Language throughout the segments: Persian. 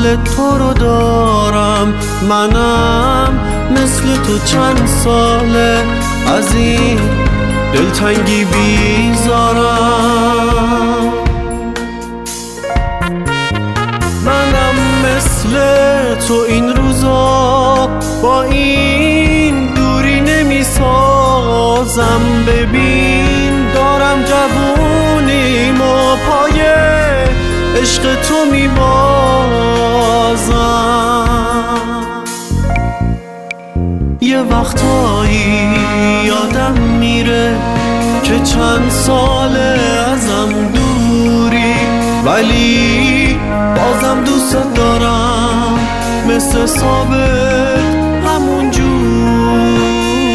حال تو رو دارم. منم مثل تو چند ساله از این دلتنگی بیزارم. منم مثل تو این روزا با این دوری نمی سازم. ببین دارم جوونیم و پای عشق تو می بازم. یه وقتایی یادم میره که چند ساله ازم دوری، ولی بازم دوست دارم مثل سابق همون جوری.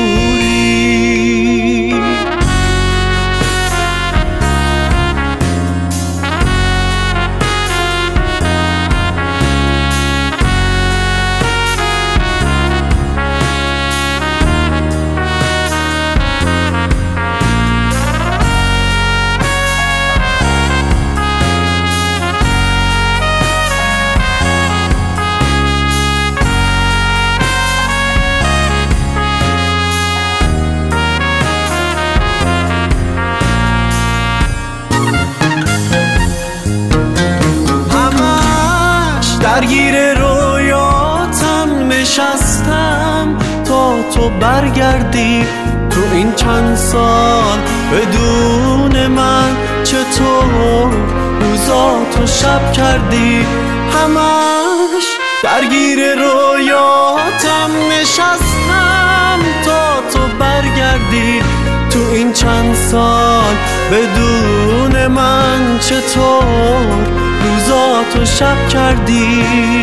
درگیر رویاتم نشستم تا تو برگردی. تو این چند سال بدون من چطور روزاتو شب کردی. همش درگیر رویاتم نشستم تا تو برگردی. تو این چند سال بدون من چطور روزاتو شب کردی.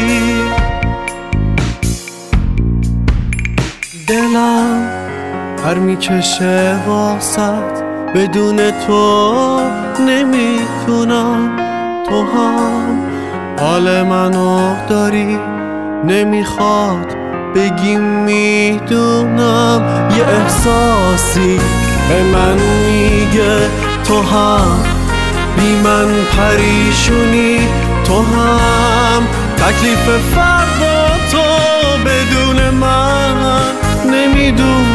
دلم پر میکشه واسط، بدون تو نمیتونم. تو هم حال منو داری، نمیخواد بگی میدونم. یه احساسی به من میگه تو هم بی من پریشونی. تو هم تکلیف فردا تو بدون من نمیدونی.